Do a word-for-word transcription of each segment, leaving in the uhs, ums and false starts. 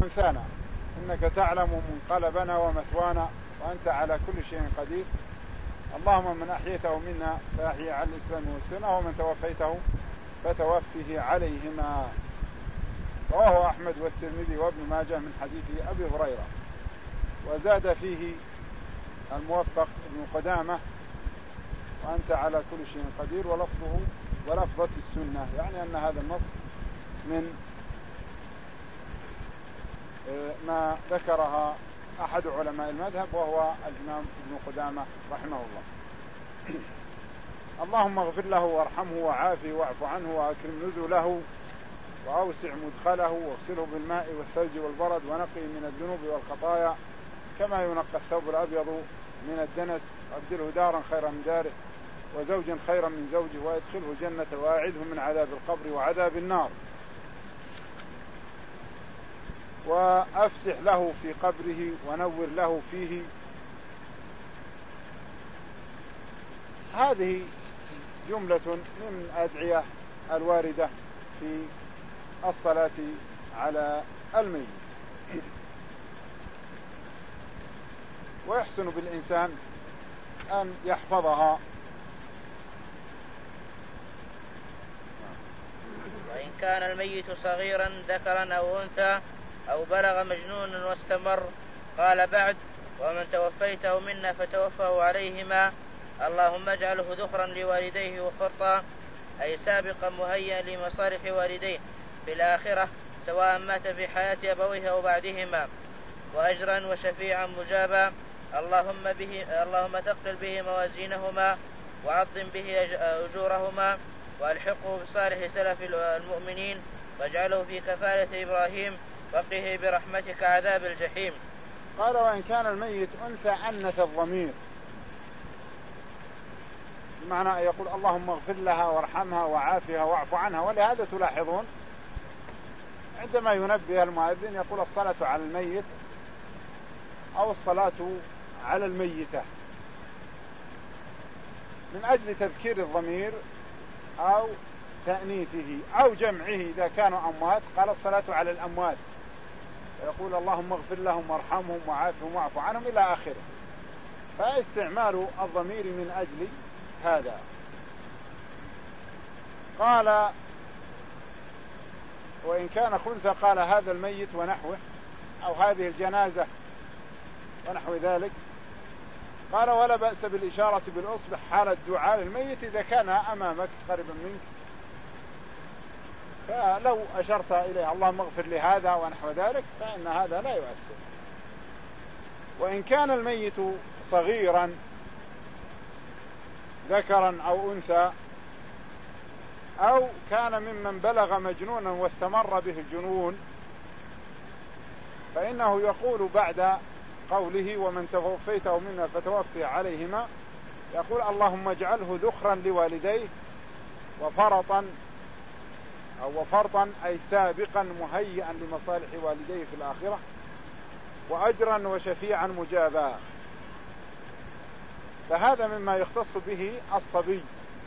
أنثانا إنك تعلم منقلبنا ومثوانا وأنت على كل شيء قدير. اللهم من أحييته منا فأحيي على الإسلام والسنة ومن توفيته فتوفه عليهما. رواه أحمد والترمذي وابن ماجه من حديث أبي هريرة. وزاد فيه الموفق ابن قدامة وأنت على كل شيء قدير ولفظه ولفظة السنة، يعني أن هذا النص من ما ذكرها أحد علماء المذهب وهو الإمام ابن قدامة رحمه الله. اللهم اغفر له وارحمه وعافه واعف عنه وأكرم نزله وأوسع مدخله واغسله بالماء والثلج والبرد ونقه من الذنوب والخطايا كما ينقى الثوب الأبيض من الدنس، وابدله دارا خيرا من داره وزوجا خيرا من زوجه وادخله جنة واعذه من عذاب القبر وعذاب النار وأفسح له في قبره ونور له فيه. هذه جملة من أدعية الواردة في الصلاة على الميت. ويحسن بالإنسان أن يحفظها. وإن كان الميت صغيرا ذكرا أو أنثى أو بلغ مجنونا واستمر. قال بعد: ومن توفيته منا فتوفه عليهما، اللهم اجعله ذخرا لوالديه وفرطا، أي سابقا مهيئا لمصالح والديه في الآخرة سواء مات في حياة أبويه أو بعدهما، وأجرا وشفيعا مجابا، اللهم به اللهم ثقل به موازينهما وعظم به أجورهما وألحقه بصالح سلف المؤمنين واجعله في كفالة إبراهيم وقه برحمتك عذاب الجحيم. قال: وإن كان الميت أنثى أنث الضمير، بمعنى يقول اللهم اغفر لها وارحمها وعافها واعف عنها. ولهذا تلاحظون عندما ينبه المؤذن يقول الصلاة على الميت أو الصلاة على الميتة من أجل تذكير الضمير أو تأنيثه أو جمعه إذا كانوا أموات. قال الصلاة على الأموات، يقول اللهم اغفر لهم وارحمهم وعافهم واعف عنهم إلى آخره. فاستعمال الضمير من أجل هذا. قال: وإن كان خنثى قال هذا الميت ونحوه أو هذه الجنازة ونحو ذلك. قال: ولا بأس بالإشارة بالأصبع حال الدعاء للميت إذا كان أمامك قريبا منك، فلو أشرت إليه اللهم اغفر لهذا ونحو ذلك فإن هذا لا يؤثر. وإن كان الميت صغيرا ذكرا أو أنثى أو كان ممن بلغ مجنونا واستمر به الجنون، فإنه يقول بعد قوله ومن توفيته منا فتوفي عليهما، يقول اللهم اجعله ذخرا لوالديه وفرطا أو وفرطا أي سابقا مهيئا لمصالح والديه في الآخرة وأجرا وشفيعا مجابا. فهذا مما يختص به الصبي.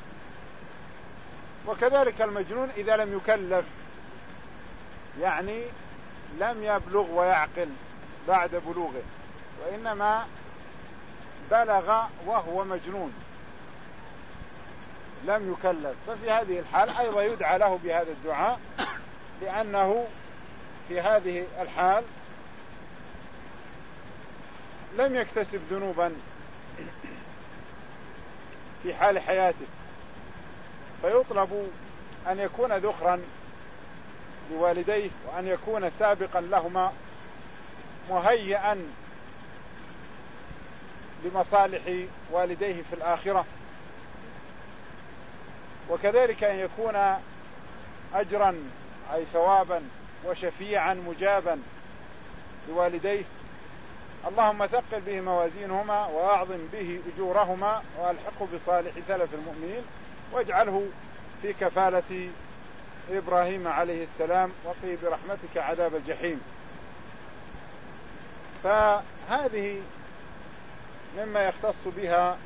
وكذلك المجنون إذا لم يكلف، يعني لم يبلغ ويعقل بعد بلوغه وإنما بلغ وهو مجنون لم يكلف، ففي هذه الحال أيضا يدعى له بهذا الدعاء، لأنه في هذه الحال لم يكتسب ذنوبا في حال حياته، فيطلب أن يكون ذخرا لوالديه وأن يكون سابقا لهما مهيئا لمصالح والديه في الآخرة، وكذلك أن يكون أجرا أي ثوابا وشفيعا مجابا لوالديه. اللهم ثقل به موازينهما وأعظم به أجورهما وألحقه بصالح سلف المؤمنين واجعله في كفالة إبراهيم عليه السلام وقه برحمتك عذاب الجحيم. فهذه مما يختص بها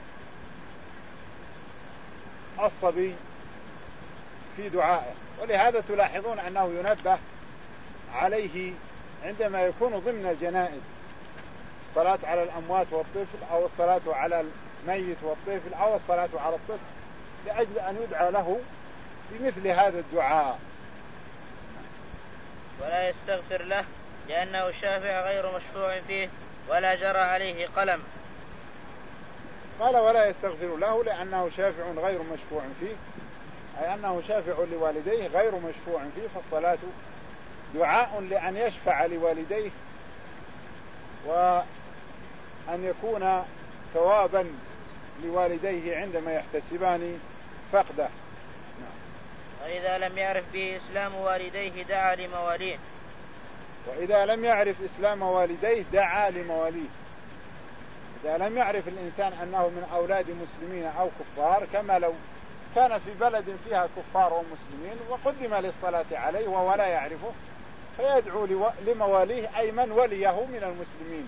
الصبي في دعائه، ولهذا تلاحظون أنه ينبه عليه عندما يكون ضمن الجنائز الصلاة على الأموات والطفل أو الصلاة على الميت والطفل أو الصلاة على الطفل، لأجل أن يدعى له بمثل هذا الدعاء. ولا يستغفر له لأنه شافع غير مشفوع فيه ولا جرى عليه قلم. قال ولا يستغفر له لأنه شافع غير مشفوع فيه، أي أنه شافع لوالديه غير مشفوع فيه، فالصلاة دعاء لأن يشفع لوالديه وأن يكون ثوابا لوالديه عندما يحتسبان فقده. وإذا لم يعرف به إسلام والديه دعا لمواليه. وإذا لم يعرف إسلام والديه دعا لمواليه. إذا لم يعرف الإنسان أنه من أولاد مسلمين أو كفار، كما لو كان في بلد فيها كفار ومسلمين وقدم للصلاة عليه وهو لا يعرفه، فيدعو لمواليه أي من وليه من المسلمين.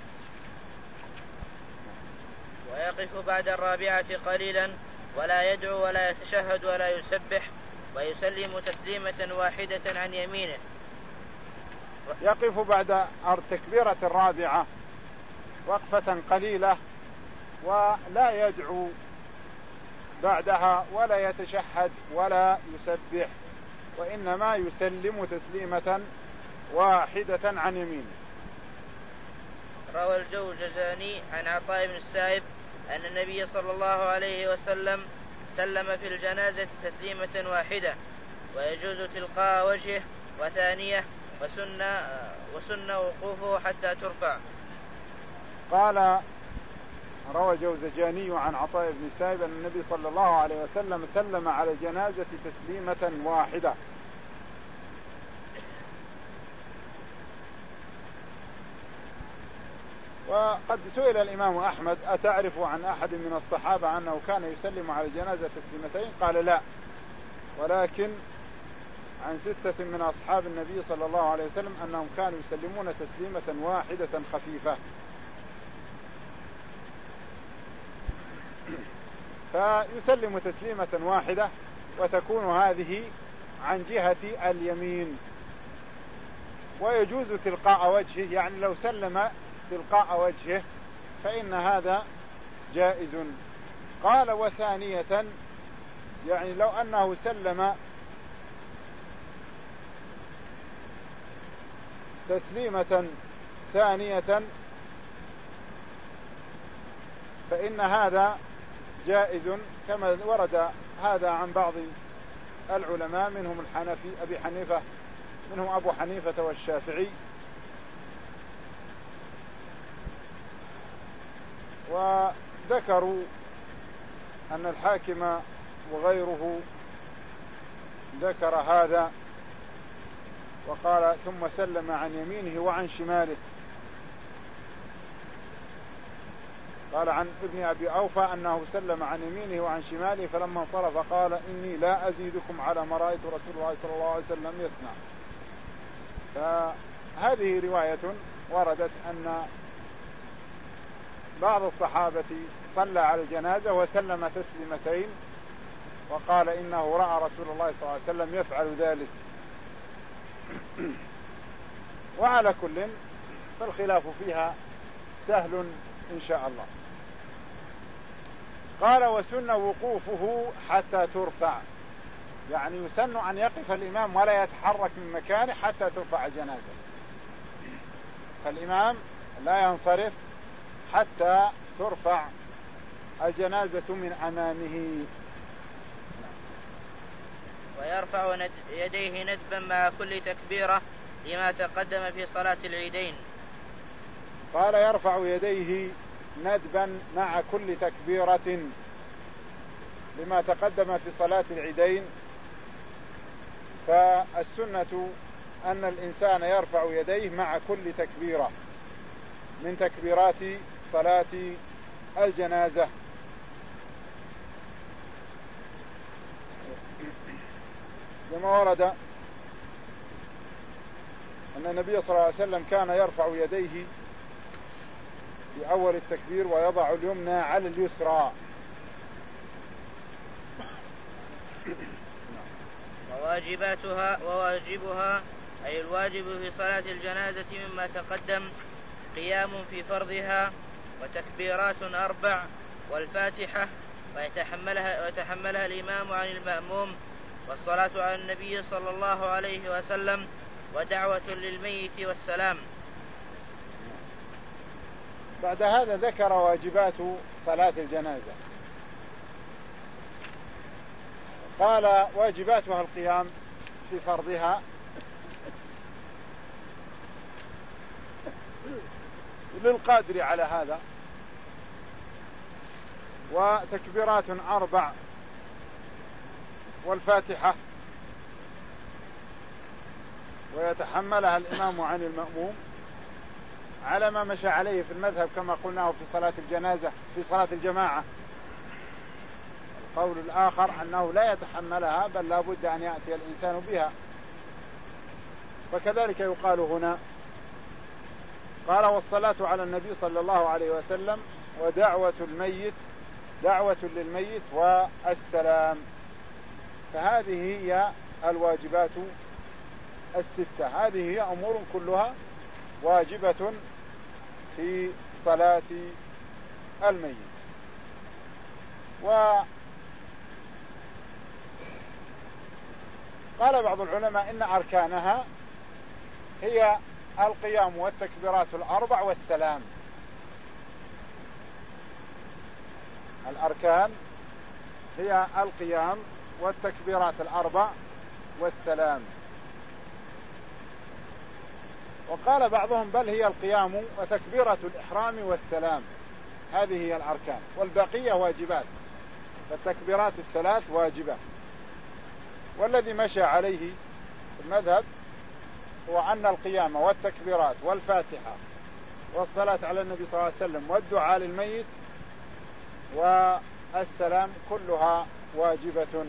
ويقف بعد الرابعة قليلا ولا يدعو ولا يتشهد ولا يسبح، ويسلم تسليمة واحدة عن يمينه. يقف بعد التكبيرة الرابعة وقفة قليلة ولا يدعو بعدها ولا يتشهد ولا يسبح، وإنما يسلم تسليمة واحدة عن يمينه. روى الجوزجاني عن عطاء بن السائب أن النبي صلى الله عليه وسلم سلم في الجنازة تسليمة واحدة، ويجوز تلقاء وجهه وثانية، وسن وسن وقوفه حتى ترفع. قال روى الجوزجاني عن عطاء بن السائب أن النبي صلى الله عليه وسلم سلم على الجنازة تسليمة واحدة. وقد سئل الإمام أحمد أتعرف عن أحد من الصحابة أنه كان يسلم على الجنازة تسليمتين؟ قال لا، ولكن عن ستة من أصحاب النبي صلى الله عليه وسلم أنهم كانوا يسلمون تسليمة واحدة خفيفة. فيسلم تسليمة واحدة وتكون هذه عن جهة اليمين، ويجوز تلقاء وجهه، يعني لو سلم تلقاء وجهه فإن هذا جائز. قال وثانية، يعني لو أنه سلم تسليمة ثانية فإن هذا جائز، كما ورد هذا عن بعض العلماء منهم الحنفي أبي حنيفة منهم أبو حنيفة والشافعي. وذكروا أن الحاكم وغيره ذكر هذا وقال ثم سلم عن يمينه وعن شماله. قال عن ابن أبي أوفى أنه سلم عن يمينه وعن شماله، فلما انصرف قال إني لا أزيدكم على ما رأيت رسول الله صلى الله عليه وسلم يصنع. فهذه رواية وردت أن بعض الصحابة صلى على الجنازة وسلم تسليمتين، وقال إنه رأى رسول الله صلى الله عليه وسلم يفعل ذلك. وعلى كل فالخلاف فيها سهل إن شاء الله. قال وسن وقوفه حتى ترفع، يعني يسن أن يقف الإمام ولا يتحرك من مكانه حتى ترفع الجنازة، فالإمام لا ينصرف حتى ترفع الجنازة من أمامه. ويرفع ند... يديه ندبا مع كل تكبيرة لما تقدم في صلاة العيدين. قال يرفع يديه ندبا مع كل تكبيرة لما تقدم في صلاة العيدين. فالسنة أن الإنسان يرفع يديه مع كل تكبيرة من تكبيرات صلاة الجنازة. كما ورد أن النبي صلى الله عليه وسلم كان يرفع يديه في أول التكبير ويضع اليمنى على اليسرى. وواجباتها وواجبها أي الواجب في صلاة الجنازة مما تقدم قيام في فرضها وتكبيرات أربع والفاتحة ويتحملها, ويتحملها الإمام عن المأموم والصلاة على النبي صلى الله عليه وسلم ودعوة للميت والسلام. بعد هذا ذكر واجبات صلاة الجنازة. قال واجباتها القيام في فرضها للقادر على هذا، وتكبيرات أربع والفاتحة ويتحملها الإمام عن المأموم على ما مشى عليه في المذهب كما قلناه في صلاة الجنازة في صلاة الجماعة. القول الآخر أنه لا يتحملها بل لا بد أن يأتي الإنسان بها، فكذلك يقال هنا. قال والصلاة على النبي صلى الله عليه وسلم ودعوة الميت دعوة للميت والسلام. فهذه هي الواجبات الستة، هذه هي أمور كلها واجبة في صلاة الميت. وقال بعض العلماء إن أركانها هي القيام والتكبيرات الأربع والسلام. الأركان هي القيام والتكبيرات الأربع والسلام. وقال بعضهم بل هي القيام وتكبيرة الإحرام والسلام، هذه هي الأركان، والبقية واجبات، فالتكبيرات الثلاث واجبة. والذي مشى عليه المذهب هو أن القيام والتكبيرات والفاتحة والصلاة على النبي صلى الله عليه وسلم والدعاء للميت والسلام كلها واجبة.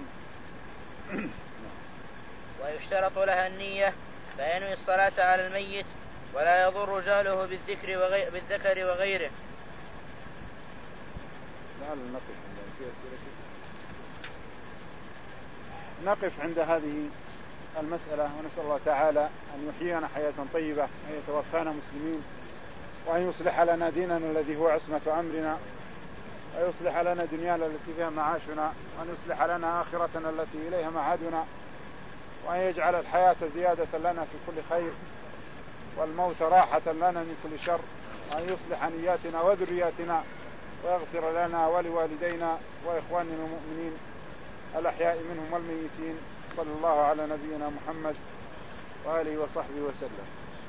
ويشترط لها النية، فينوي الصلاة على الميت ولا يضر جهله بالذكر وغير بالذكر وغيره. نقف عند هذه المسألة، ونسأل الله تعالى أن يحيينا حياة طيبة، أن يتوفانا مسلمين، وأن يصلح لنا ديننا الذي هو عصمة أمرنا، ويصلح لنا دنيانا التي فيها معاشنا، وأن يصلح لنا آخرتنا التي إليها معادنا، وأن يجعل الحياة زيادة لنا في كل خير والموت راحة لنا من كل شر، وأن يصلح نياتنا وذرياتنا ويغفر لنا ولوالدينا وإخواننا المؤمنين الأحياء منهم والميتين. صلى الله على نبينا محمد وآله وصحبه وسلم.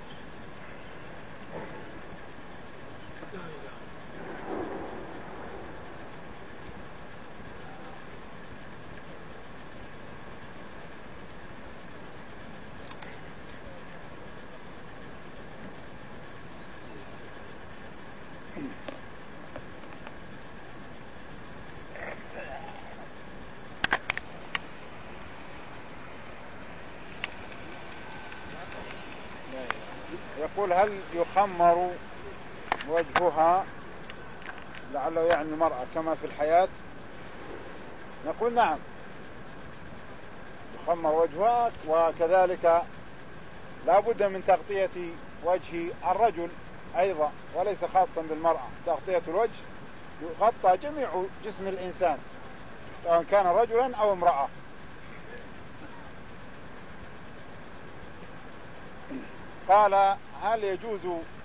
يقول هل يخمر وجهها، لعله يعني المرأة كما في الحياة؟ نقول نعم يخمر وجهها، وكذلك لا بد من تغطية وجه الرجل أيضا وليس خاصا بالمرأة. تغطية الوجه يغطى جميع جسم الإنسان سواء كان رجلا أو امرأة. قال هل يجوز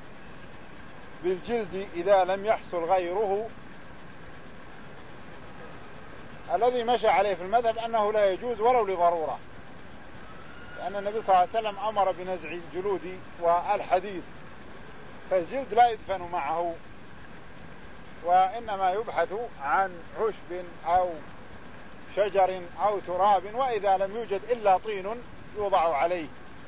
بالجلد إذا لم يحصل غيره؟ الذي مشى عليه في المذهب أنه لا يجوز ولو لضرورة، لأن النبي صلى الله عليه وسلم أمر بنزع الجلود والحديد، فالجلد لا يدفن معه، وإنما يبحث عن عشب أو شجر أو تراب، وإذا لم يوجد إلا طين يوضع عليه.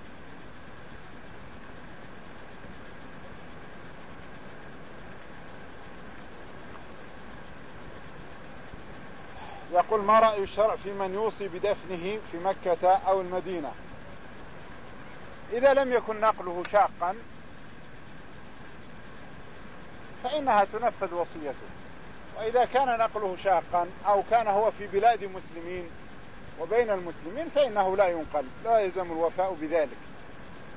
يقول ما رأي الشرع في من يوصي بدفنه في مكة أو المدينة؟ إذا لم يكن نقله شاقا فإنها تنفذ وصيته، وإذا كان نقله شاقا أو كان هو في بلاد مسلمين وبين المسلمين فإنه لا ينقل، لا يلزم الوفاء بذلك.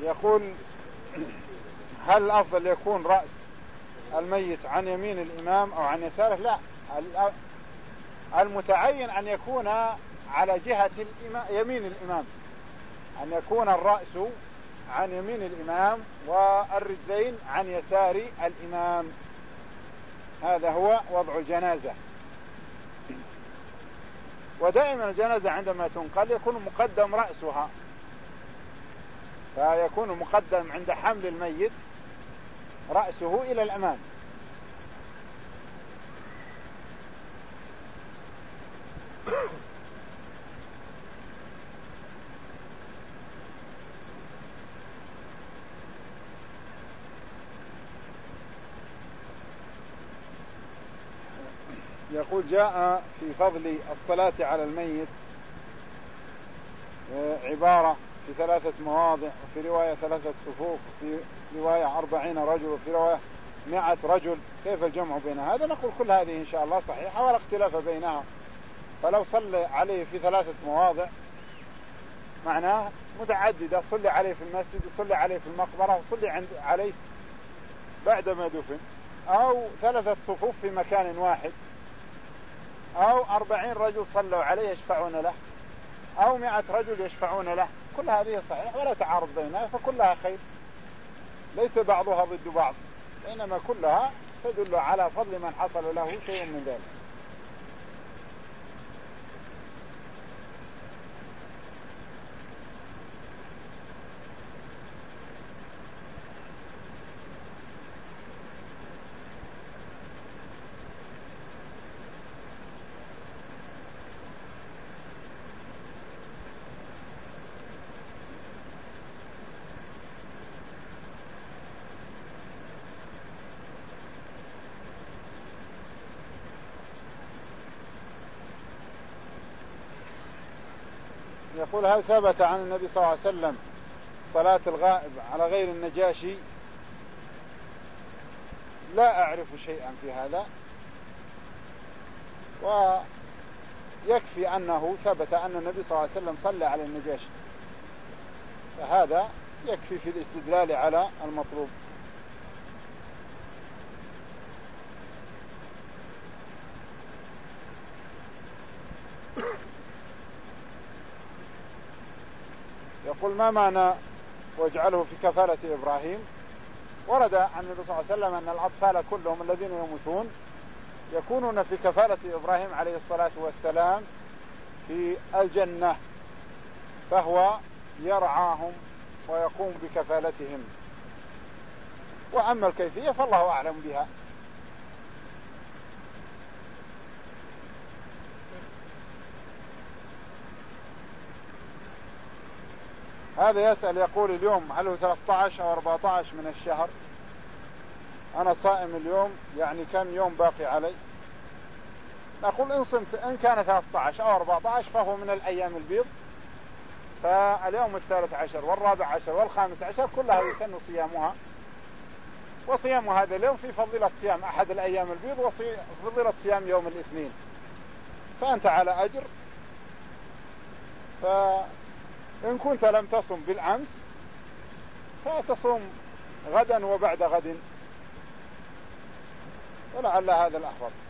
يقول هل الأفضل يكون رأس الميت عن يمين الإمام أو عن يساره؟ لا، المتعين أن يكون على جهة يمين الإمام، أن يكون الرأس عن يمين الإمام والرجلين عن يسار الإمام. هذا هو وضع الجنازة. ودائما الجنازة عندما تنقل يكون مقدم رأسها، فيكون مقدم عند حمل الميت رأسه إلى الأمام. يقول جاء في فضل الصلاة على الميت عبارة في ثلاثة مواضع، وفي رواية ثلاثة صفوف، وفي رواية أربعين رجل، وفي رواية مئة رجل. كيف الجمع بين هذا؟ نقول كل هذه إن شاء الله صحيحة ولا اختلاف بينها. فلو صلى عليه في ثلاثة مواضع معناه متعددة، صلي عليه في المسجد، وصلي عليه في المقبرة، وصلي عليه بعدما دفن، أو ثلاثة صفوف في مكان واحد، أو أربعين رجل صلوا عليه يشفعون له، أو مئة رجل يشفعون له. كل هذه صحيح ولا تعارض بينها، فكلها خير، ليس بعضها ضد بعض، إنما كلها تدل على فضل من حصل له شيء من ذلك. يقول هل ثبت عن النبي صلى الله عليه وسلم صلاة الغائب على غير النجاشي؟ لا أعرف شيئا في هذا، ويكفي أنه ثبت أن النبي صلى الله عليه وسلم صلى على النجاشي، فهذا يكفي في الاستدلال على المطلوب. يقول ما معنى واجعله في كفالة إبراهيم؟ ورد عن النبي صلى الله عليه وسلم أن الأطفال كلهم الذين يموتون يكونون في كفالة إبراهيم عليه الصلاة والسلام في الجنة، فهو يرعاهم ويقوم بكفالتهم، وأما الكيفية فالله أعلم بها. هذا يسأل يقول اليوم هل هو ثلاثة عشر أو أربعة عشر من الشهر؟ أنا صائم اليوم، يعني كم يوم باقي علي؟ نقول إن صمت إن كان ثلاثة عشر أو أربعة عشر فهو من الأيام البيض، فاليوم الثالث عشر والرابع عشر والخامس عشر كلها يسن صيامها، وصيام هذا اليوم في فضيلة صيام أحد الأيام البيض وفضيلة صيام يوم الاثنين، فأنت على أجر. فإن كنت لم تصم بالأمس فتصوم غدا وبعد غد، ولعل هذا الأحوط.